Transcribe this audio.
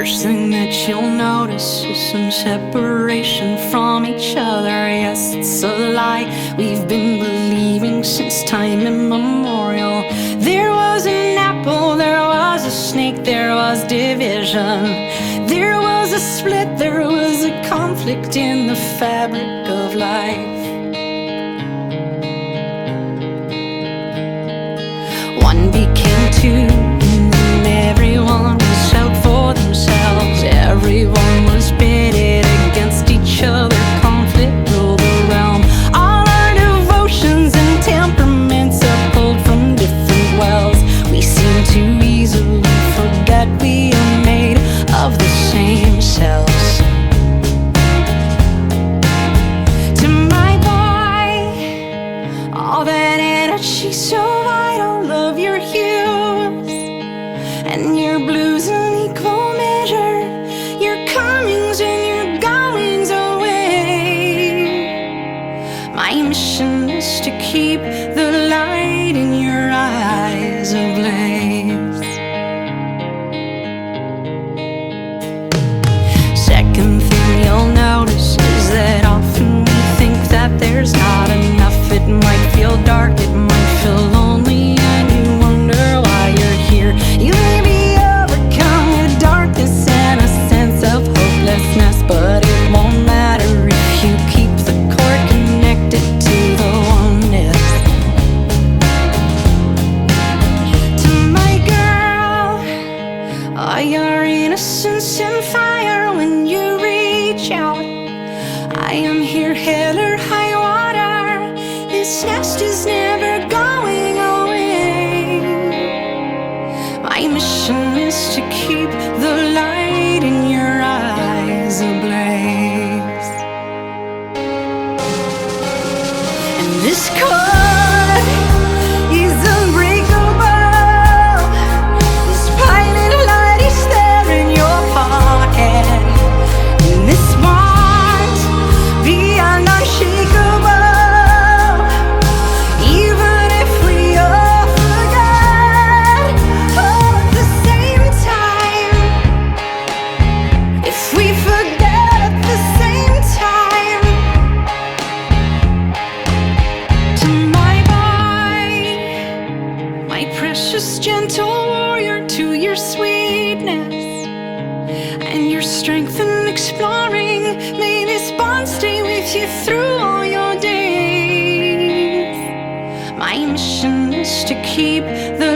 First thing that you'll notice is some separation from each other. Yes, it's a lie we've been believing since time immemorial. There was an apple, there was a snake, there was division. There was a split, there was a conflict in the fabric of life. One became two, and then everyone was out for themselves. Everyone was pitted against each other. Conflict ruled the realm. All our devotions and temperaments are pulled from different wells. We seem to easily forget we are made of the same cells. To my boy, all that energy's so vital. Love your hues and your blues in equal measure, your comings and your goings away. My mission is to keep the light in your eyes ablaze. Second thing you'll notice is that often we think that there's not enough. It might feel dark, it might feel lonely, and you wonder why you're here. You may be overcome with darkness and a sense of hopelessness, but it won't matter if you keep the cord connected to the oneness. To my girl, all your innocence and fire when you reach out. I am here, hell or high water. This nest is never going away. My mission is to keep the light in your eyes ablaze. And this cord is unbreakable. This pilot light is there in your pocket. And this bond beyond unshakable. Even if we all forget, all at the same time. If we forget at the same time. To my boy, my precious gentle warrior, to your sweetness and your strength in exploring, may this bond stay with you through all your days. My mission is to keep the